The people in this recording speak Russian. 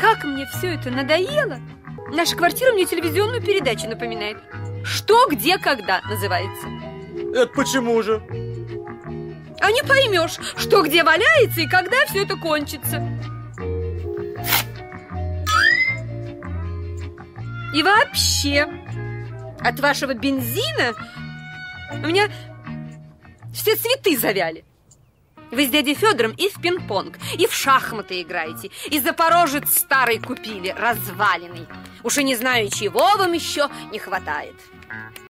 как мне все это надоело. Наша квартира мне телевизионную передачу напоминает. «Что, где, когда» называется. Это почему же? А не поймешь, что где валяется и когда все это кончится. И вообще, от вашего бензина у меня все цветы завяли. Вы с дядей Федором и в пинг-понг, и в шахматы играете, и Запорожец старый купили, разваленный. Уж и не знаю, чего вам еще не хватает.